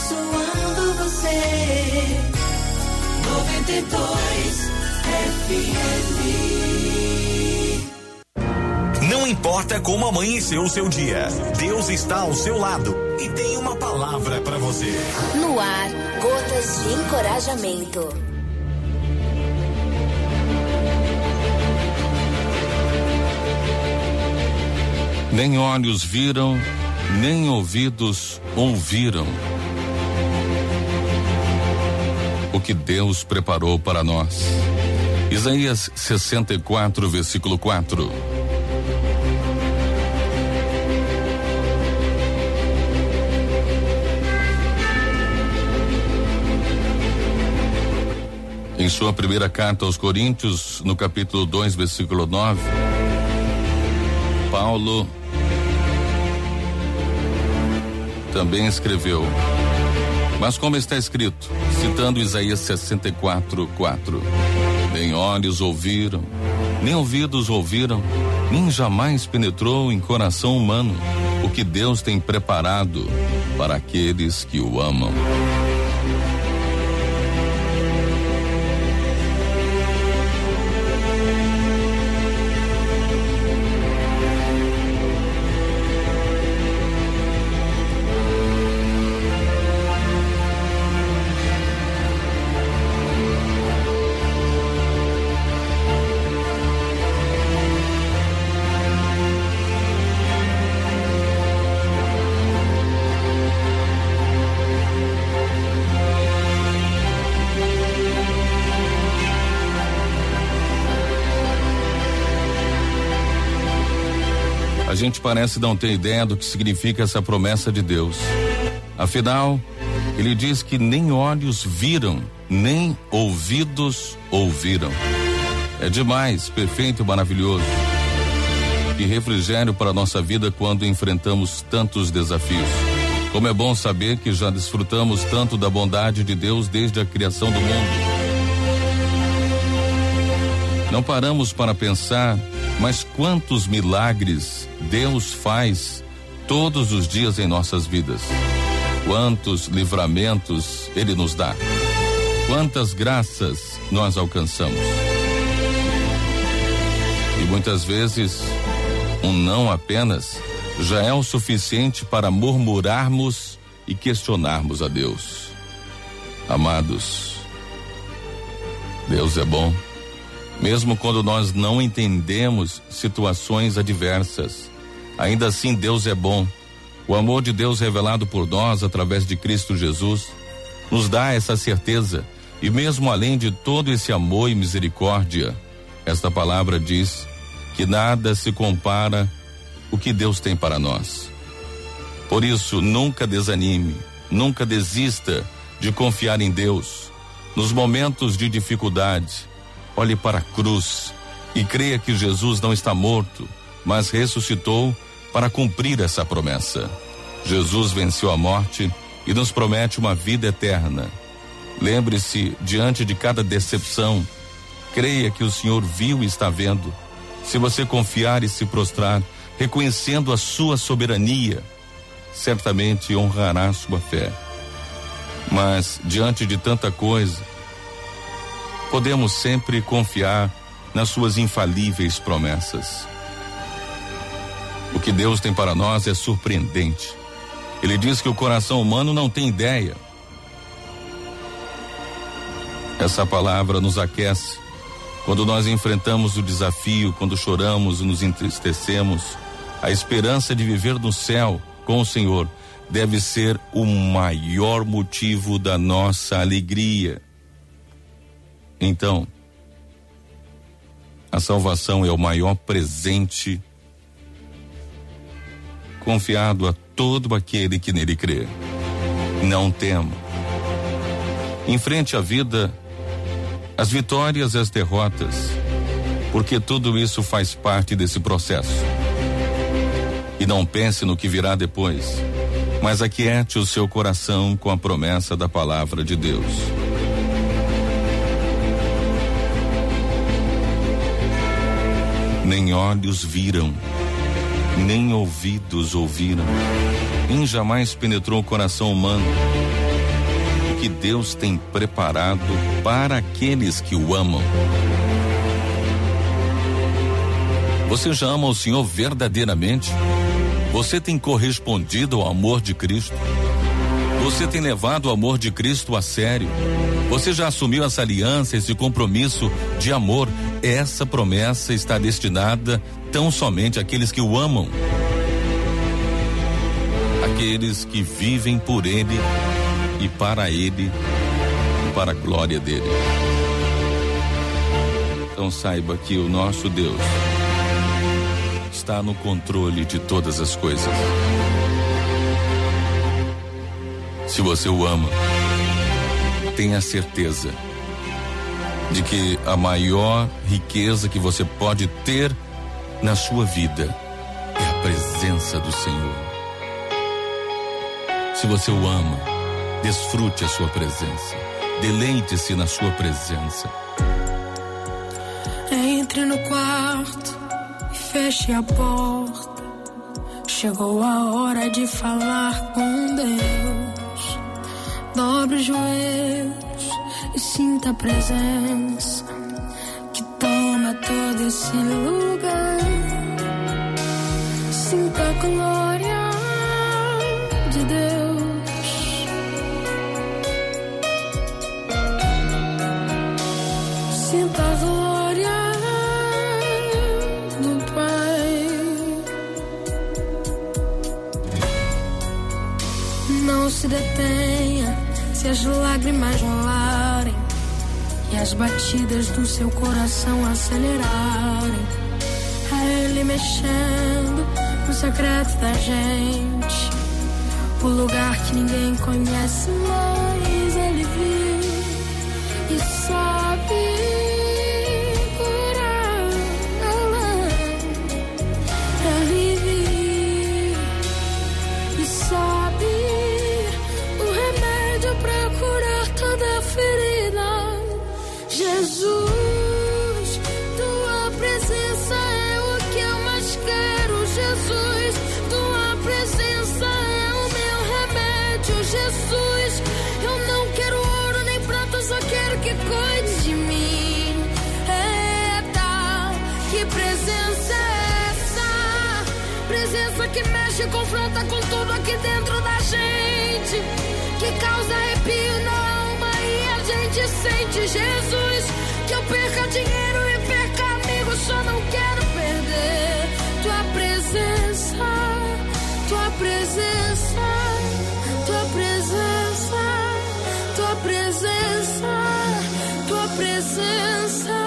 abençoando você. 92 FM. Não importa como amanheceu o seu dia, Deus está ao seu lado e tem uma palavra para você. No ar, gotas de encorajamento. Nem olhos viram, nem ouvidos ouviram o que Deus preparou para nós. Isaías 64, versículo 4. Em sua primeira carta aos Coríntios, no capítulo 2, versículo 9, Paulo também escreveu, mas como está escrito, citando Isaías 64, 4, nem olhos ouviram, nem ouvidos ouviram, nem jamais penetrou em coração humano o que Deus tem preparado para aqueles que o amam. A gente parece não ter ideia do que significa essa promessa de Deus. Afinal, ele diz que nem olhos viram, nem ouvidos ouviram. É demais, perfeito e maravilhoso. Que refrigério para a nossa vida quando enfrentamos tantos desafios. Como é bom saber que já desfrutamos tanto da bondade de Deus desde a criação do mundo. Não paramos para pensar, mas quantos milagres Deus faz todos os dias em nossas vidas. Quantos livramentos Ele nos dá. Quantas graças nós alcançamos. E muitas vezes, um não apenas já é o suficiente para murmurarmos e questionarmos a Deus. Amados, Deus é bom. Mesmo quando nós não entendemos situações adversas, ainda assim Deus é bom. O amor de Deus revelado por nós através de Cristo Jesus nos dá essa certeza. E mesmo além de todo esse amor e misericórdia, esta palavra diz que nada se compara o que Deus tem para nós. Por isso, nunca desanime, nunca desista de confiar em Deus. Nos momentos de dificuldade, olhe para a cruz e creia que Jesus não está morto, mas ressuscitou para cumprir essa promessa. Jesus venceu a morte e nos promete uma vida eterna. Lembre-se, diante de cada decepção, creia que o Senhor viu e está vendo. Se você confiar e se prostrar, reconhecendo a sua soberania, certamente honrará a sua fé. Mas, diante de tanta coisa, podemos sempre confiar nas suas infalíveis promessas. O que Deus tem para nós é surpreendente. Ele diz que o coração humano não tem ideia. Essa palavra nos aquece quando nós enfrentamos o desafio, quando choramos e nos entristecemos. A esperança de viver no céu com o Senhor deve ser o maior motivo da nossa alegria. Então, a salvação é o maior presente confiado a todo aquele que nele crê. Não tema. Enfrente a vida, as vitórias e as derrotas, porque tudo isso faz parte desse processo. E não pense no que virá depois, mas aquiete o seu coração com a promessa da palavra de Deus. Nem olhos viram, nem ouvidos ouviram, nem jamais penetrou o coração humano que Deus tem preparado para aqueles que o amam. Você já ama o Senhor verdadeiramente? Você tem correspondido ao amor de Cristo? Você tem levado o amor de Cristo a sério? Você já assumiu essa aliança, esse compromisso de amor? Essa promessa está destinada tão somente àqueles que o amam. Aqueles que vivem por Ele e para Ele e para a glória dele. Então saiba que o nosso Deus está no controle de todas as coisas. Se você o ama, tenha certeza de que a maior riqueza que você pode ter na sua vida é a presença do Senhor. Se você o ama, desfrute a sua presença, deleite-se na sua presença. Entre no quarto e feche a porta. Chegou a hora de falar com Deus. Dobre os joelhos e sinta a presença que toma todo esse lugar. Sinta a glória de Deus. Sinta a glória do Pai. Não se detenha se as lágrimas rolarem e as batidas do seu coração acelerarem. É Ele mexendo no secreto da gente, o lugar que ninguém conhece, mas Ele viu e sabe curar. Ele viu e sabe o remédio pra curar toda ferida. Jesus, tua presença é o que eu mais quero. Jesus, tua presença é o meu remédio. Jesus, eu não quero ouro nem prata, só quero que cuide de mim. Eita, que presença é essa? Presença que mexe e confronta com tudo aqui dentro da gente, que causa arrepio na alma e a gente sente. Jesus, que eu perca dinheiro e perca amigos, só não quero perder tua presença, tua presença, tua presença, tua presença, tua presença.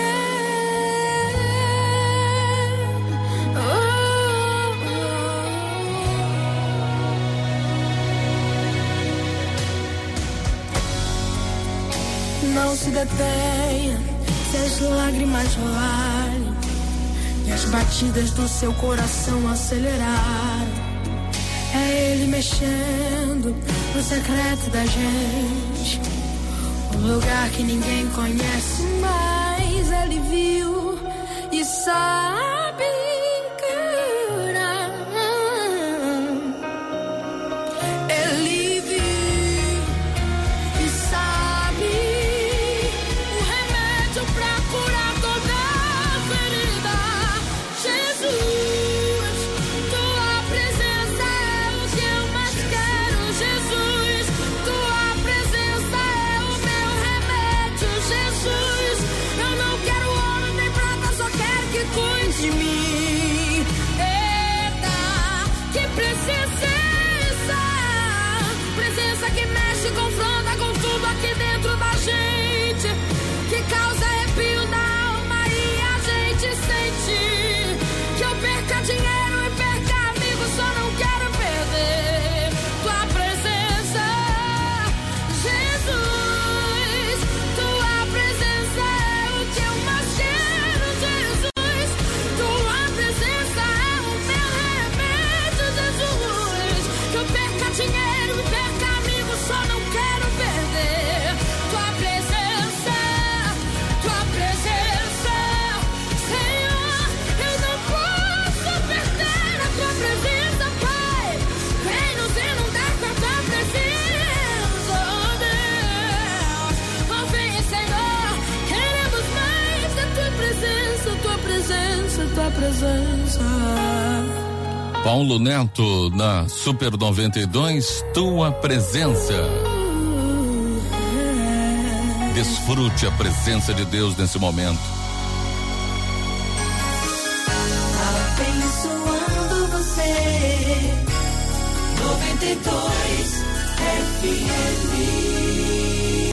Não se detenha se as lágrimas rolarem e as batidas do seu coração acelerarem. É Ele mexendo no secreto da gente, um lugar que ninguém conhece, mas Ele viu e sabe curar. Ele viu e sabe o remédio pra curar toda ferida. Jesus, tua presença é o que eu mais quero. Jesus, tua presença é o meu remédio. Jesus, eu não quero ouro nem prata, só quero que cuide de mim. tua presença. Paulo Neto na Super 92, tua presença. Desfrute a presença de Deus nesse momento. Abençoando você. 92 FM.